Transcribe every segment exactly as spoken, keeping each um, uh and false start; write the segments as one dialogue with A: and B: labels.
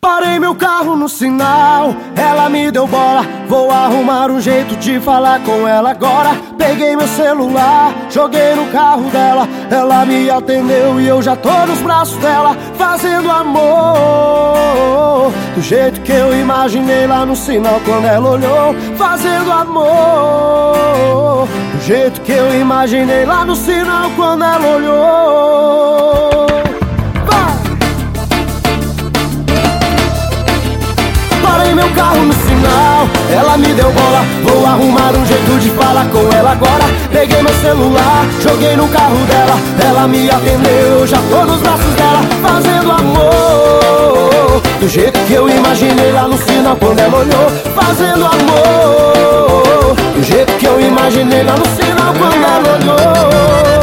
A: Parei meu carro no sinal, ela me deu bola. Vou arrumar um jeito de falar com ela agora. Peguei meu celular, joguei no carro dela. Ela me atendeu e eu já tô nos braços dela, fazendo amor do jeito que eu imaginei lá no sinal quando ela olhou. Fazendo amor do jeito que eu imaginei lá no sinal quando ela olhou. Parei meu carro no sinal, ela me deu bola. Vou arrumar um jeito de falar com ela agora. Peguei meu celular, joguei no carro dela. Ela me atendeu, eu já tô nos braços dela, fazendo amor do jeito que eu imaginei lá no sinal quando ela olhou. Fazendo amor do jeito que eu imaginei lá no sinal quando ela olhou.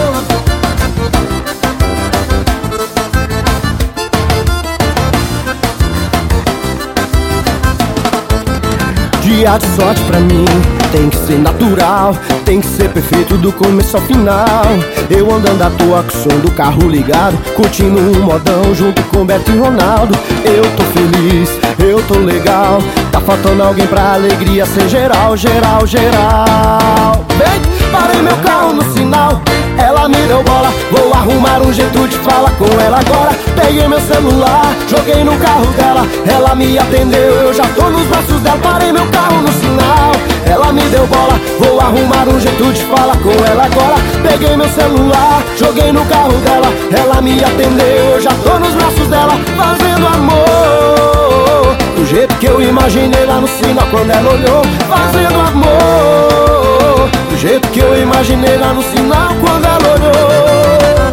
A: Dia de sorte pra mim tem que ser natural, tem que ser perfeito do começo ao final. Eu andando à toa com o som do carro ligado, curtindo um modão junto com Beto e Ronaldo. Eu tô feliz, eu tô legal, tá faltando alguém pra alegria ser geral, geral, geral. Vem, parei meu carro no sinal, ela me deu bola. Vou arrumar um jeito de falar com ela agora. Peguei meu celular, joguei no carro dela. Ela me atendeu, eu já tô nos braços dela. Parei meu carro no sinal, ela me deu bola. Vou arrumar um jeito de falar com ela agora. Peguei meu celular, joguei no carro dela. Ela me atendeu, eu já tô nos braços dela, fazendo amor do jeito que eu imaginei lá no sinal quando ela olhou. Fazendo amor do jeito que eu imaginei lá no sinal quando ela olhou.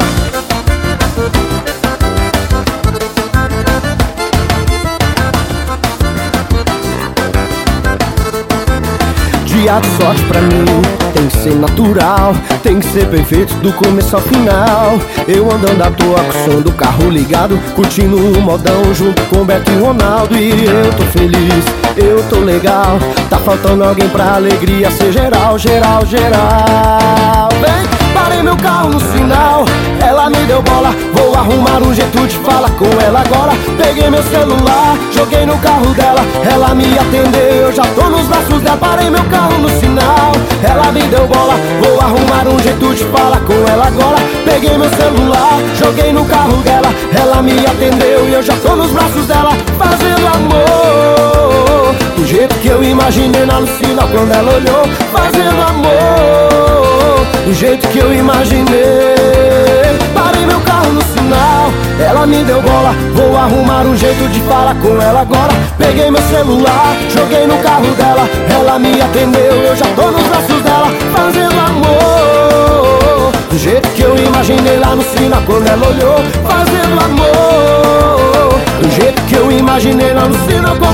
A: Dia de sorte pra mim tem que ser natural, tem que ser perfeito do começo ao final. Eu andando à toa com o som do carro ligado, curtindo um modão junto com Beto e Ronaldo. E eu tô feliz, eu tô legal, tá faltando alguém pra alegria ser geral, geral, geral. Vem, parei meu carro no sinal, ela me deu bola. Vou arrumar um jeito de falar com ela agora. Peguei meu celular, joguei no carro dela. Ela me atendeu, eu já tô nos braços dela. Parei meu carro no sinal, ela me deu bola. Vou arrumar um jeito de falar com ela agora. Peguei meu celular, joguei no carro dela. Ela me atendeu e eu já tô nos braços dela, fazendo amor do jeito que eu imaginei lá no sinal quando ela olhou. Fazendo amor do jeito que eu imaginei. Parei meu carro no sinal, ela me deu bola. Vou arrumar um jeito de falar com ela agora. Peguei meu celular, joguei no carro dela. Ela me atendeu, eu já tô nos braços dela, fazendo amor do jeito que eu imaginei lá no sinal quando ela olhou. Fazendo amor do jeito que eu imaginei lá no sinal quando